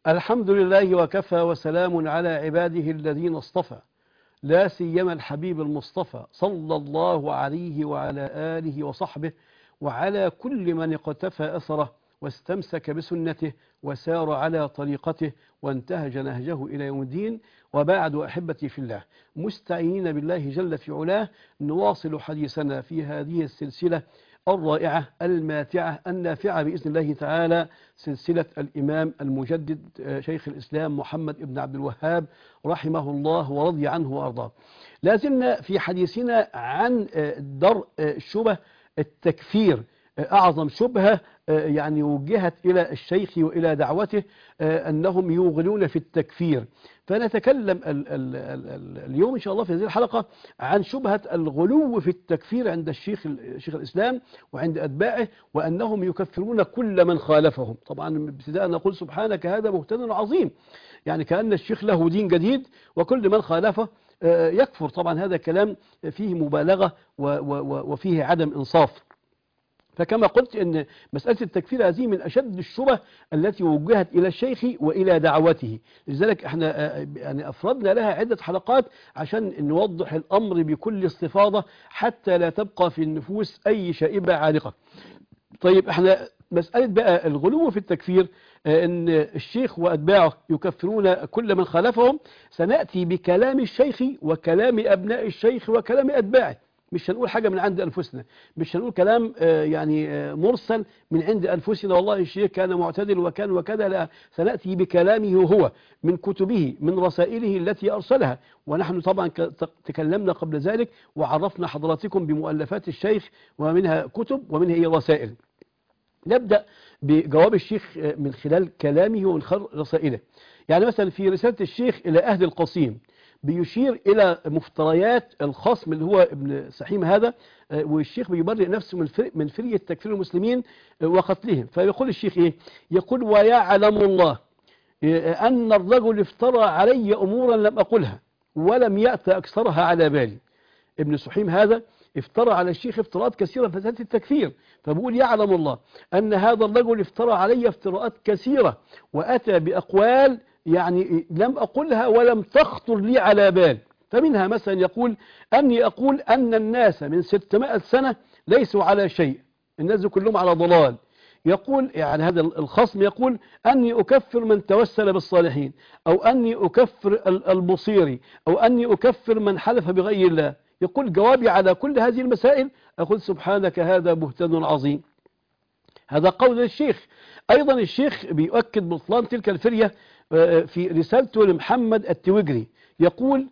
الحمد لله وكفى وسلام على عباده الذين اصطفى، لا سيما الحبيب المصطفى صلى الله عليه وعلى آله وصحبه وعلى كل من اقتفى أثره واستمسك بسنته وسار على طريقته وانتهج نهجه إلى يوم الدين. وبعد، أحبتي في الله، مستعينين بالله جل في علاه نواصل حديثنا في هذه السلسلة الرائعة الماتعة النافعة بإذن الله تعالى، سلسلة الإمام المجدد شيخ الإسلام محمد بن عبد الوهاب رحمه الله ورضي عنه وأرضاه. لازلنا في حديثنا عن درء شبه التكفير، أعظم شبهة يعني وجهت إلى الشيخ وإلى دعوته أنهم يوغلون في التكفير. فنتكلم اليوم إن شاء الله في هذه الحلقة عن شبهة الغلو في التكفير عند شيخ الإسلام وعند أتباعه، وأنهم يكفرون كل من خالفهم. طبعا ابتداء نقول سبحانك هذا بهتان عظيم، يعني كأن الشيخ له دين جديد وكل من خالفه يكفر. طبعا هذا كلام فيه مبالغة وفيه عدم إنصاف. فكما قلت ان مسألة التكفير هذه من أشد الشبه التي وجهت إلى الشيخ وإلى دعوته، لذلك احنا يعني أفردنا لها عدة حلقات عشان نوضح الأمر بكل استفاضة حتى لا تبقى في النفوس أي شائبة عالقة. طيب احنا مسألة بقى الغلو في التكفير، ان الشيخ وأتباعه يكفرون كل من خالفهم، سنأتي بكلام الشيخ وكلام أبناء الشيخ وكلام أتباعه. مش هنقول حاجة من عند أنفسنا، مش هنقول كلام يعني مرسل من عند أنفسنا والله الشيخ كان معتدل وكان وكذا، لا، سنأتي بكلامه هو من كتبه من رسائله التي أرسلها. ونحن طبعا تكلمنا قبل ذلك وعرفنا حضراتكم بمؤلفات الشيخ ومنها كتب ومنها رسائل. نبدأ بجواب الشيخ من خلال كلامه ومن خلال رسائله. يعني مثلا في رسالة الشيخ إلى أهل القصيم بيشير إلى مفتريات الخصم اللي هو ابن سحيم هذا، والشيخ بيبرئ نفسه من فرية تكفير المسلمين وقتلهم. فيقول الشيخ إيه؟ يقول: ويعلم الله أن الرجل افترى علي أمورا لم أقلها ولم يأت أكثرها على بالي. ابن سحيم هذا افترى على الشيخ افتراءات كثيرة في مسألة التكفير، فبقول يعلم الله أن هذا الرجل افترى علي افتراءات كثيرة وأتى بأقوال يعني لم أقلها ولم تخطر لي على بال. فمنها مثلا يقول أني أقول أن الناس من 600 سنة ليسوا على شيء، الناس كلهم على ضلال. يقول يعني هذا الخصم يقول أني أكفر من توسل بالصالحين، أو أني أكفر البصيري، أو أني أكفر من حلف بغير الله. يقول جوابي على كل هذه المسائل أقول سبحانك هذا بهتان عظيم. هذا قول الشيخ. أيضا الشيخ بيؤكد بطلان تلك الفرية في رسالته لمحمد التويجري، يقول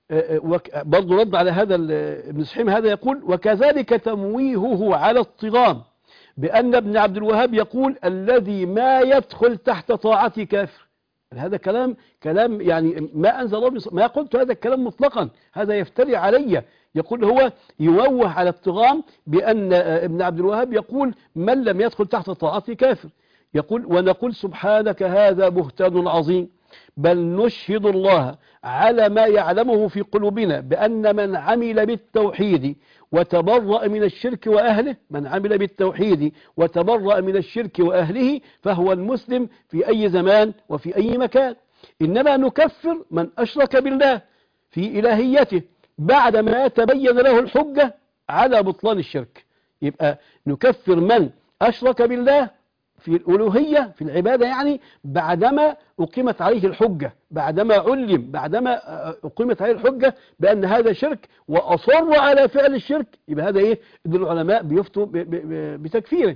برضو رد على هذا ابن سحيم هذا، يقول: وكذلك تمويهه على الطغام بأن ابن عبد الوهاب يقول الذي ما يدخل تحت طاعتي كافر. هذا كلام يعني ما أنزل الله، ما قلت هذا الكلام مطلقا، هذا يفتري علي. يقول هو يووه على الطغام بأن ابن عبد الوهاب يقول من لم يدخل تحت طاعتي كافر. يقول: ونقول سبحانك هذا بهتان عظيم، بل نشهد الله على ما يعلمه في قلوبنا بأن من عمل بالتوحيد وتبرأ من الشرك وأهله، من عمل بالتوحيد وتبرأ من الشرك وأهله فهو المسلم في أي زمان وفي أي مكان. إنما نكفر من أشرك بالله في إلهيته بعدما تبين له الحجة على بطلان الشرك. يبقى نكفر من أشرك بالله في الألوهية في العبادة، يعني بعدما أقيمت عليه الحجة، بعدما علم، بعدما أقيمت عليه الحجة بأن هذا شرك وأصر على فعل الشرك، يبقى هذا إيه؟ العلماء بيفتوا بتكفيره.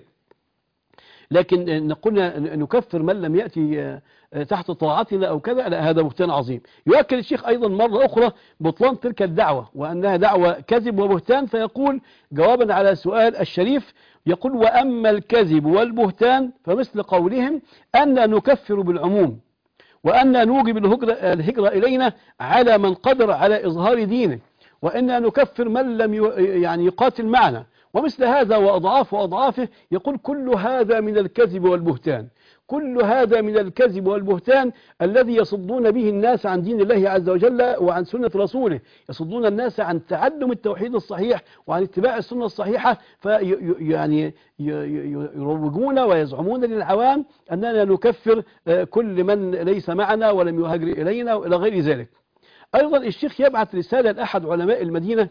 لكن نقول نكفر من لم يأتي تحت طاعتنا أو كذا، لا، هذا بهتان عظيم. يؤكد الشيخ أيضا مرة أخرى بطلان تلك الدعوة وأنها دعوة كذب وبهتان، فيقول جوابا على سؤال الشريف، يقول: وأما الكذب والبهتان فمثل قولهم أن نكفر بالعموم، وأن نوجب الهجرة إلينا على من قدر على إظهار دينه، وأن نكفر من لم يعني يقاتل معنا، ومثل هذا وأضعاف وأضعافه. يقول كل هذا من الكذب والبهتان، كل هذا من الكذب والبهتان الذي يصدون به الناس عن دين الله عز وجل وعن سنة رسوله، يصدون الناس عن تعلم التوحيد الصحيح وعن اتباع السنة الصحيحة، يعني يروجون ويزعمون للعوام أننا نكفر كل من ليس معنا ولم يهاجر إلينا وإلى غير ذلك. أيضا الشيخ يبعث رسالة لأحد علماء المدينة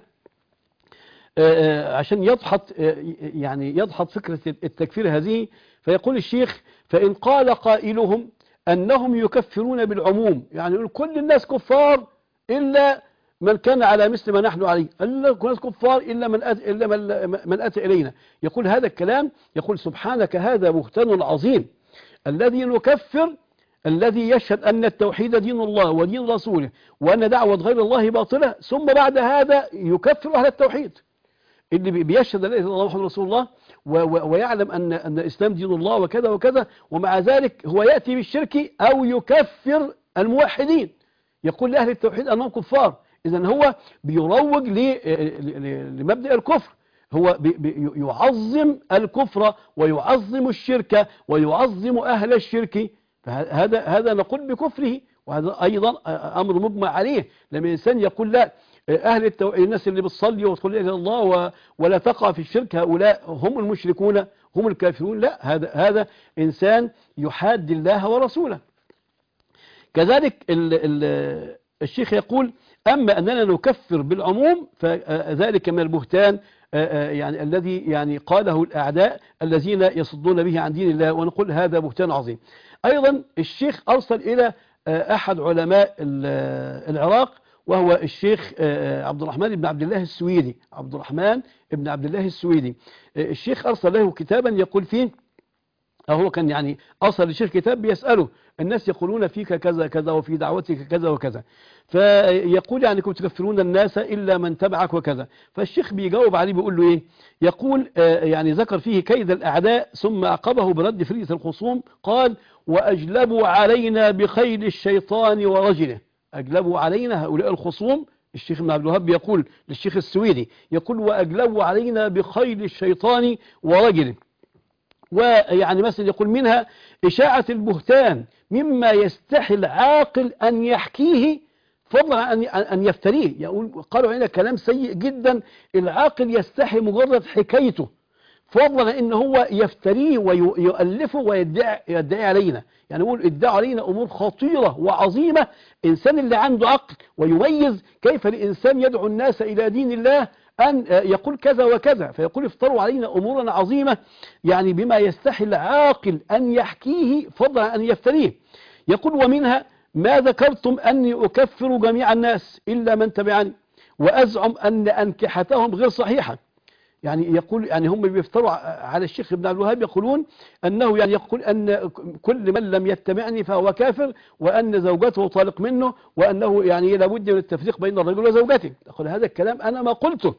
عشان يدحض فكرة التكفير هذه، فيقول الشيخ: فإن قال قائلهم أنهم يكفرون بالعموم، يعني يقول كل الناس كفار إلا من كان على مثل ما نحن عليه، كل الناس كفار إلا من أتى إلينا، يقول هذا الكلام، يقول سبحانك هذا بهتان عظيم، الذي نكفر الذي يشهد أن التوحيد دين الله ودين رسوله وأن دعوة غير الله باطلة، ثم بعد هذا يكفر أهل التوحيد اللي بيشهد أن لا إله إلا الله محمد رسول الله ويعلم أن الإسلام دين الله وكذا وكذا، ومع ذلك هو يأتي بالشرك أو يكفر الموحدين، يقول لأهل التوحيد أنهم كفار. إذن هو بيروج لمبدأ الكفر، هو يعظم الكفر ويعظم الشرك ويعظم أهل الشرك، فهذا نقول بكفره، وهذا أيضا أمر مجمع عليه. لما الإنسان يقول لا أهل الناس اللي بتصلي وتقول إلى الله ولا تقع في الشرك هؤلاء هم المشركون هم الكافرون، لا، هذا إنسان يحاد الله ورسوله. كذلك الشيخ يقول: أما أننا نكفر بالعموم فذلك من البهتان يعني الذي قاله الأعداء الذين يصدون به عن دين الله، ونقول هذا بهتان عظيم. أيضا الشيخ أرسل إلى أحد علماء العراق وهو الشيخ عبد الرحمن بن عبد الله السويدي، عبد الرحمن بن عبد الله السويدي. الشيخ أرسل له كتابا يقول فيه، أو هو كان أرسل للشيخ كتاب بيسأله: الناس يقولون فيك كذا كذا وفي دعوتك كذا وكذا، فيقول كنتم تكفرون الناس إلا من تبعك وكذا. فالشيخ بيجاوب عليه بيقول له إيه؟ يقول ذكر فيه كيد الأعداء، ثم عقبه برد فرية الخصوم، قال: وأجلبوا علينا بخيل الشيطان ورجله. أجلبوا علينا هؤلاء الخصوم، الشيخ ابن عبد الوهاب يقول للشيخ السويدي، يقول: وأجلبوا علينا بخيل الشيطان ورجله. مثلا يقول منها إشاعة البهتان مما يستحي العاقل أن يحكيه فضلا أن يفتريه. يقول قالوا هنا كلام سيء جدا، العاقل يستحي مجرد حكايته فضلا أن هو يفتريه ويؤلفه ويدعي علينا، يقول ادعوا علينا أمور خطيرة وعظيمة. إنسان اللي عنده عقل ويميز كيف الإنسان يدعو الناس إلى دين الله أن يقول كذا وكذا، فيقول افتروا علينا أمورا عظيمة بما يستحي العاقل أن يحكيه فضلا أن يفتريه. يقول: ومنها ما ذكرتم أني أكفر جميع الناس إلا من تبعني وأزعم أن أنكحتهم غير صحيحة. يقول هم بيفتروا على الشيخ ابن عبد الوهاب، يقولون أنه يقول أن كل من لم يتبعني فهو كافر، وأن زوجته طالق منه، وأنه لابد من التفريق بين الرجل وزوجته. يقول هذا الكلام أنا ما قلته.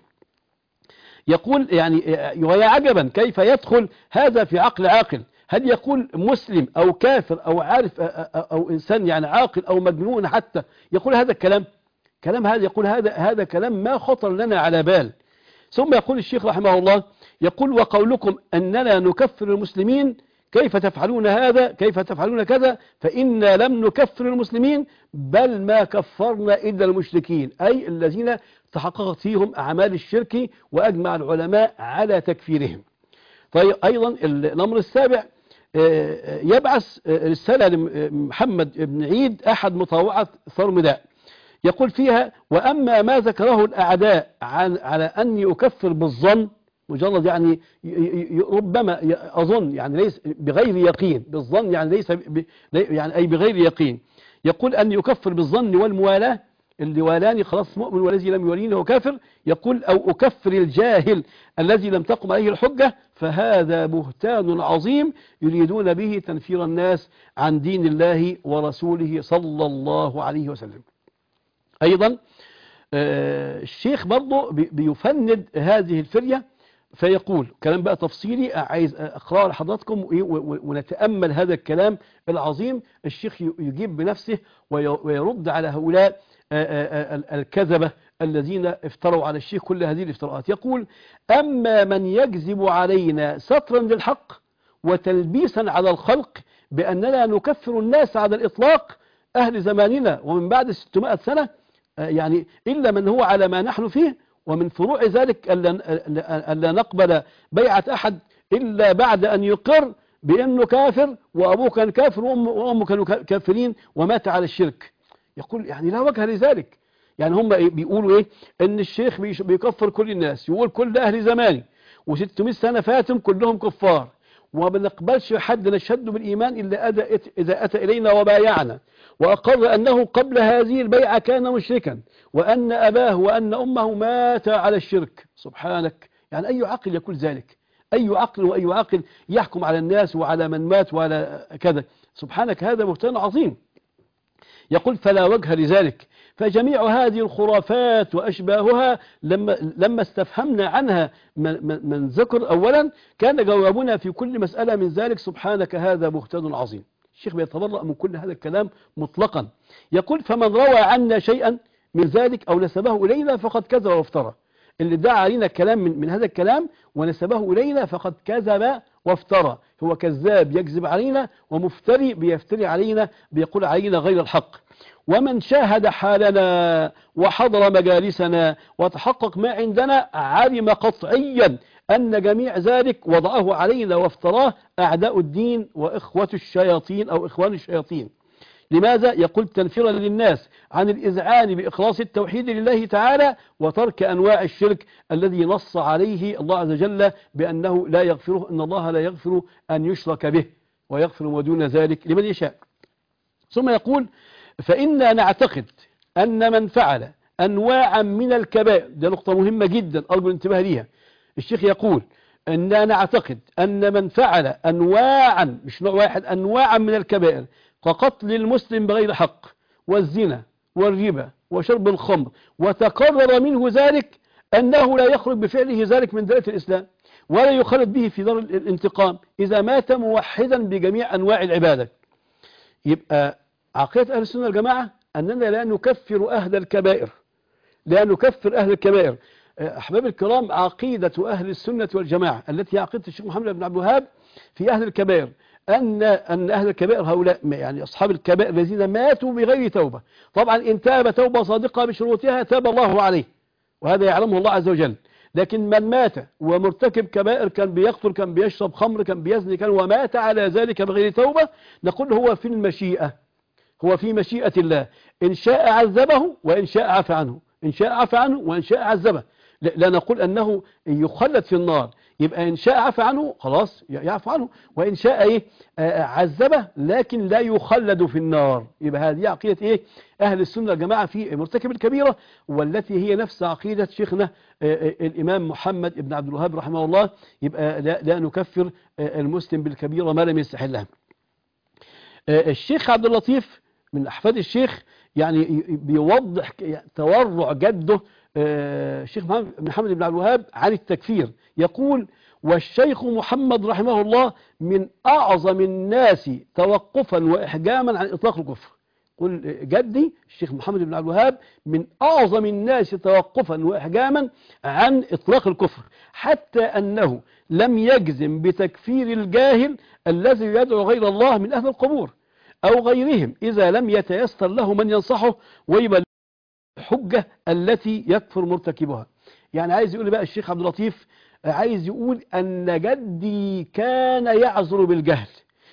يقول ويا عجبا كيف يدخل هذا في عقل عاقل؟ هل يقول مسلم أو كافر أو عارف أو إنسان عاقل أو مجنون حتى يقول هذا الكلام؟ يقول هذا كلام ما خطر لنا على بال. ثم يقول الشيخ رحمه الله، يقول: وقولكم أننا نكفر المسلمين كيف تفعلون هذا، كيف تفعلون كذا، فإنا لم نكفر المسلمين بل ما كفرنا إلا المشركين، أي الذين تحققت فيهم أعمال الشرك وأجمع العلماء على تكفيرهم. طيب أيضا الأمر السابع، يبعث رسالة لمحمد بن عيد أحد مطاوعة ثرمداء، يقول فيها: وأما ما ذكره الأعداء على أني أكفر بالظن، مجرد ربما أظن ليس بغير يقين، بالظن ليس أي بغير يقين، يقول أن يكفر بالظن والموالاة، اللي والاني خلاص مؤمن والذي لم يوليني هو كافر. يقول: أو أكفر الجاهل الذي لم تقم عليه الحجة، فهذا بهتان عظيم يريدون به تنفير الناس عن دين الله ورسوله صلى الله عليه وسلم. أيضا الشيخ برضه بيفند هذه الفرية، فيقول كلام بقى تفصيلي عايز أقرأه لحضراتكم ونتأمل هذا الكلام العظيم. الشيخ يجيب بنفسه ويرد على هؤلاء الكذبة الذين افتروا على الشيخ كل هذه الافتراءات. يقول: أما من يكذب علينا سترا للحق وتلبيسا على الخلق بأننا نكفر الناس على الإطلاق أهل زماننا ومن بعد 600 سنة، يعني إلا من هو على ما نحن فيه. ومن فروع ذلك ألا نقبل بيعة أحد إلا بعد أن يقر بأنه كافر، وأبوه كان كافر وأمه كانوا كافرين ومات على الشرك. يقول يعني لا وجه لذلك. يعني هم بيقولوا إيه؟ إن الشيخ بيكفر كل الناس، يقول كل أهل زماني و600 سنة فاتم كلهم كفار، وما نقبلش حد نشهده بالإيمان إلا إذا أتى إلينا وبايعنا وأقر أنه قبل هذه البيعة كان مشركا، وأن أباه وأن أمه مات على الشرك. سبحانك، يعني أي عقل يقول ذلك؟ أي عقل وأي عقل يحكم على الناس وعلى من مات وعلى كذا؟ سبحانك، هذا بهتان عظيم. يقول فلا وجه لذلك. فجميع هذه الخرافات وأشباهها لما استفهمنا عنها من ذكر أولا، كان جوابنا في كل مسألة من ذلك سبحانك هذا بهتان عظيم. الشيخ بيتبرأ من كل هذا الكلام مطلقا. يقول فمن روى عنا شيئا من ذلك أو نسبه إلينا فقد كذب وافترى. اللي ادعى علينا الكلام من هذا الكلام ونسبه إلينا فقد كذب وافترى، هو كذاب يكذب علينا، ومفتري بيفتري علينا، بيقول علينا غير الحق. ومن شاهد حالنا وحضر مجالسنا وتحقق ما عندنا علم قطعيا أن جميع ذلك وضعه علينا وافتراه أعداء الدين وإخوة الشياطين أو إخوان الشياطين. لماذا؟ يقول تنفيرا للناس عن الإذعان بإخلاص التوحيد لله تعالى وترك أنواع الشرك الذي نص عليه الله عز وجل بأنه لا يغفره، أن الله لا يغفر أن يشرك به ويغفر ما دون ذلك لمن يشاء. ثم يقول فإنا نعتقد أن من فعل أنواعا من الكبائر، ده نقطة مهمة جدا أرجو الانتباه ليها. الشيخ يقول أننا نعتقد أن من فعل أنواعا، مش نوع واحد، أنواعا من الكبائر كقتل المسلم بغير حق والزنا والربا وشرب الخمر وتقرر منه ذلك أنه لا يخرج بفعله ذلك من دائرة الإسلام ولا يخلد به في دار الانتقام إذا مات موحدا بجميع أنواع العبادة. يبقى عقيدة أهل السنة والجماعة أننا لا نكفر أهل الكبائر، لا نكفر أهل الكبائر. أحباب الكرام، عقيدة أهل السنة والجماعة التي هي عقيدة الشيخ محمد بن عبد الوهاب في أهل الكبائر أن أهل الكبائر هؤلاء يعني أصحاب الكبائر الذين ماتوا بغير توبة، طبعا إن تاب توبة صادقة بشروطها تاب الله عليه وهذا يعلمه الله عز وجل. لكن من مات ومرتكب كبائر، كان بيقتل، كان بيشرب خمر، كان بيزني، كان ومات على ذلك بغير توبة، نقول هو في المشيئة، هو في مشيئة الله، إن شاء عذبه وإن شاء عفى عنه، إن شاء عفى عنه وإن شاء عذبه. لا نقول أنه يخلد في النار، يبقى إن شاء عفى عنه خلاص يعفى عنه، وإن شاء عذبه لكن لا يخلد في النار. يبقى هذه عقيدة أهل السنة والجماعة في مرتكب الكبيرة، والتي هي نفس عقيدة شيخنا الإمام محمد بن عبد الوهاب رحمه الله. يبقى لا نكفر المسلم بالكبيرة ما لم يستحلها. الشيخ عبد اللطيف من أحفاد الشيخ يعني بيوضح تورع جده الشيخ محمد بن عبد الوهاب عن التكفير. يقول والشيخ محمد رحمه الله من أعظم الناس توقفا وإحجاما عن إطلاق الكفر. قل جدي الشيخ محمد بن عبد الوهاب من أعظم الناس توقفا وإحجاما عن إطلاق الكفر، حتى أنه لم يجزم بتكفير الجاهل الذي يدعو غير الله من أهل القبور أو غيرهم إذا لم يتيسر له من ينصحه ويبلغ الحجة التي يكفر مرتكبها. يعني عايز يقول بقى الشيخ عبد اللطيف، عايز يقول أن جدي كان يعذر بالجهل،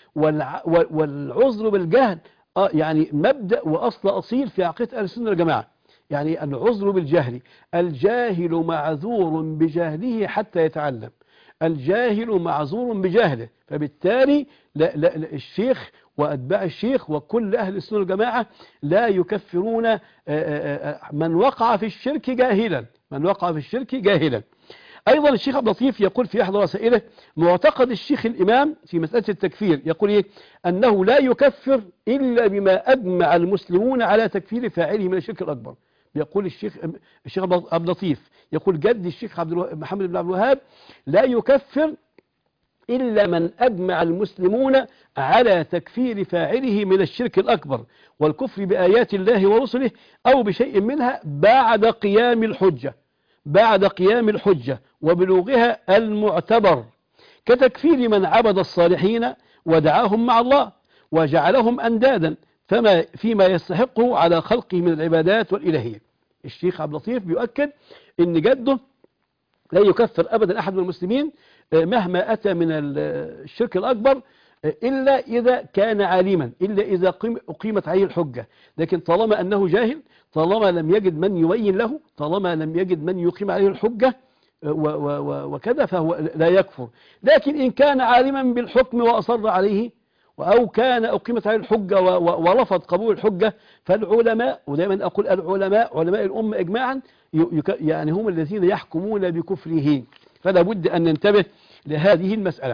والعذر بالجهل يعني مبدأ وأصل أصيل في عقيدة أهل السنة والجماعة. يعني العذر بالجهل، الجاهل معذور بجهله حتى يتعلم، الجاهل معذور بجهله. فبالتالي لا الشيخ وأتباع الشيخ وكل أهل السنة والجماعة لا يكفرون من وقع في الشرك جاهلا، من وقع في الشرك جاهلا. أيضا الشيخ عبد اللطيف يقول في أحد رسائله معتقد الشيخ الإمام في مسألة التكفير، يقول أنه لا يكفر إلا بما أجمع المسلمون على تكفير فاعله من الشرك الأكبر. يقول الشيخ عبد اللطيف، يقول جد الشيخ محمد بن عبد الوهاب لا يكفر إلا من أجمع المسلمون على تكفير فاعله من الشرك الأكبر والكفر بآيات الله ورسله أو بشيء منها بعد قيام الحجة، بعد قيام الحجة وبلوغها المعتبر، كتكفير من عبد الصالحين ودعاهم مع الله وجعلهم أندادا فيما يستحقه على خلقه من العبادات والإلهية. الشيخ عبد اللطيف بيؤكد أن جده لا يكفر أبدا أحد من المسلمين مهما أتى من الشرك الأكبر إلا إذا كان عالما، إلا إذا أقيمت عليه الحجة. لكن طالما أنه جاهل، طالما لم يجد من يبين له، طالما لم يجد من يقيم عليه الحجة وكذا، فهو لا يكفر. لكن إن كان عالما بالحكم وأصر عليه، أو كان أقيمت عليه الحجة ورفض قبول الحجة، فالعلماء، ودائما أقول العلماء، علماء الأمة إجماعا يعني هم الذين يحكمون بكفره. فلا بد أن ننتبه لهذه المسألة.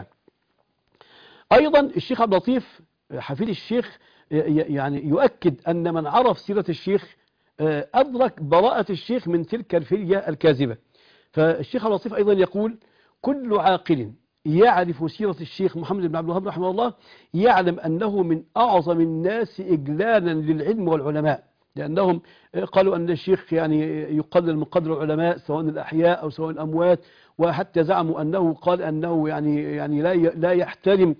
أيضا الشيخ عبد اللطيف حفيد الشيخ يعني يؤكد أن من عرف سيرة الشيخ أدرك براءة الشيخ من تلك الفرية الكاذبة. فالشيخ عبد اللطيف أيضا يقول: كل عاقل يعرف سيرة الشيخ محمد بن عبد الوهاب رحمه الله يعلم أنه من أعظم الناس إجلالا للعلم والعلماء، لأنهم قالوا أن الشيخ يعني يقلل من قدر العلماء سواء الأحياء أو سواء الأموات، وحتى زعموا أنه قال أنه يعني لا يحترم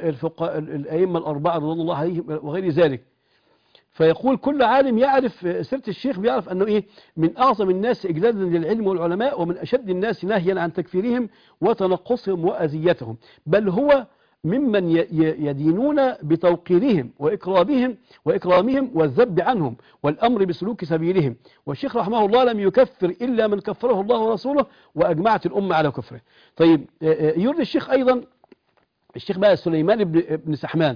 الأئمة الأربعة رضوان الله عليهم وغير ذلك. فيقول: كل عالم يعرف سيرة الشيخ بيعرف أنه من أعظم الناس إجلالا للعلم والعلماء، ومن أشد الناس نهيا عن تكفيرهم وتنقصهم وأذيتهم، بل هو ممن يدينون بتوقيرهم وإكرامهم والذب عنهم والأمر بسلوك سبيلهم. والشيخ رحمه الله لم يكفر إلا من كفره الله ورسوله وأجمعت الأمة على كفره. طيب، يرد الشيخ أيضا، الشيخ بقى سليمان بن سحمان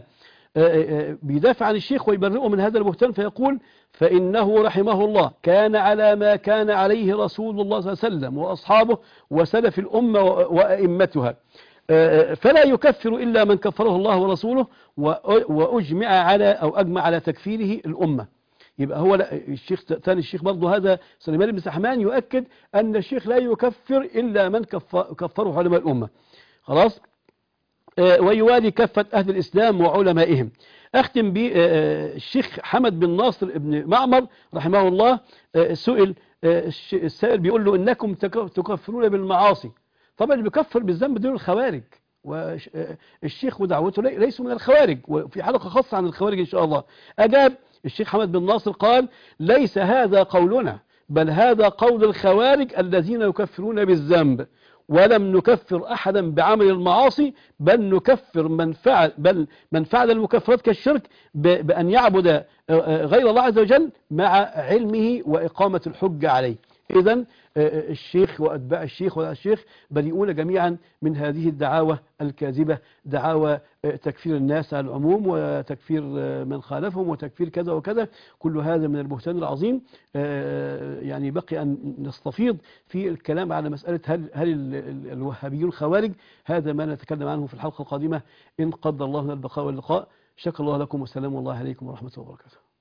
بيدافع عن الشيخ ويبرئه من هذا البهتان، فيقول: فإنه رحمه الله كان على ما كان عليه رسول الله صلى الله عليه وسلم وأصحابه وسلف الأمة وأئمتها، فلا يكفر إلا من كفره الله ورسوله وأجمع على تكفيره الأمة. يبقى هو الشيخ ثاني، الشيخ برضه هذا سليمان بن سحمان يؤكد أن الشيخ لا يكفر إلا من كفره علماء الأمة. خلاص، ويوالي كافة أهل الإسلام وعلمائهم. أختم بالشيخ حمد بن ناصر بن معمر رحمه الله. سئل السائل بيقول له: إنكم تكفرون بالمعاصي. طبعا اللي بيكفر بالذنب دول الخوارج، والشيخ ودعوته ليسوا من الخوارج، وفي حلقة خاصة عن الخوارج إن شاء الله. أجاب الشيخ حمد بن ناصر قال: ليس هذا قولنا، بل هذا قول الخوارج الذين يكفرون بالذنب، ولم نكفر أحدا بعمل المعاصي، بل نكفر من فعل المكفرات كالشرك بأن يعبد غير الله عز وجل مع علمه وإقامة الحجة عليه. إذن الشيخ وأتباع الشيخ والشيخ بريئون جميعا من هذه الدعاوى الكاذبة، دعاوى تكفير الناس على العموم وتكفير من خالفهم وتكفير كذا وكذا. كل هذا من البهتان العظيم. يعني بقي أن نستفيض في الكلام على مسألة هل الوهابيون خوارج. هذا ما نتكلم عنه في الحلقة القادمة إن قدر الله لنا البقاء واللقاء. شكر الله لكم، والسلام الله عليكم ورحمة الله وبركاته.